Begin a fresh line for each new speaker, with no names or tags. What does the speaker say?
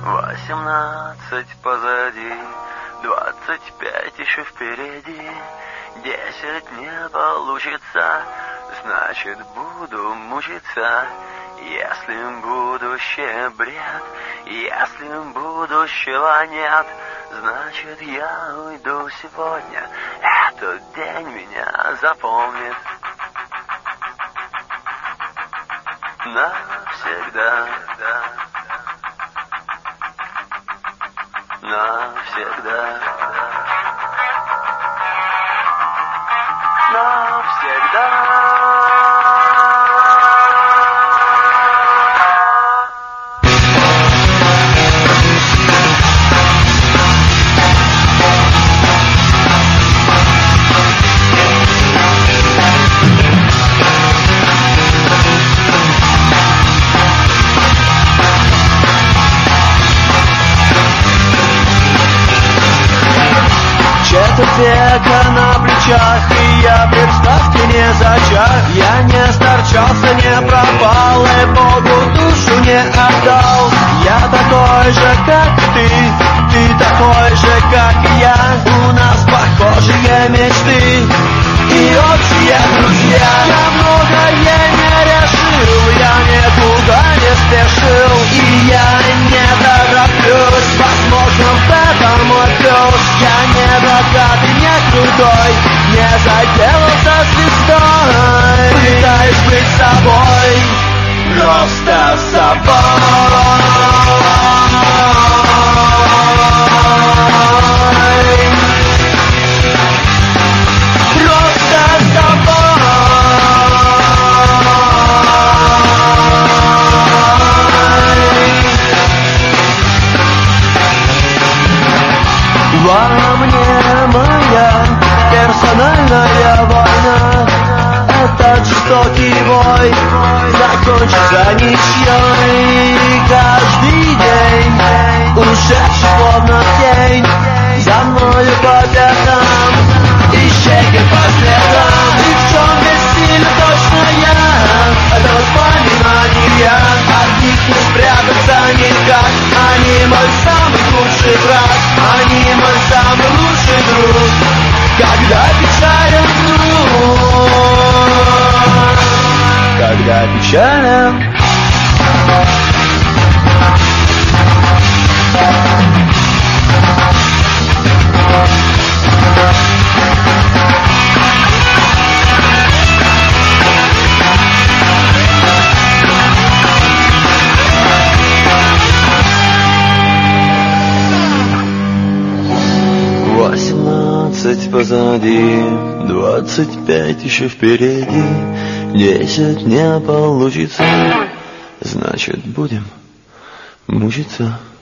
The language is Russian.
18 позади, 25 еще впереди, 10 не получится, значит буду мучиться. Если будущее бред, если будущего нет, значит я уйду сегодня, этот день меня запомнит навсегда, навсегда, навсегда.
Четверть века на плечах, и я в ставке не зачах. Я не сторчался, не пропал, и Богу душу не отдал. Я такой же, как ты такой же, как и я. У нас похожие мечты и общие друзья. Я многое не решил, я никуда не спешил, и я не тороплюсь. Возможно, в этом мой плюс. Я не богатый, не крутой, не заделался звездой. Пытаюсь быть собой, просто собой. Просто собой. Во мне моя персональная война. Этот жестокий бой закончится ничьей. Каждый день, ушедший словно тень, за мною по пятам, исчезнет по следам. И в чем бессилен точно я? Это воспоминания, от них не спрятаться никак. Они мой самый лучший враг, они мой самый лучший друг. Когда печален вдруг, когда печален.
Позади, 25 еще впереди, 10 не получится, значит будем мучиться.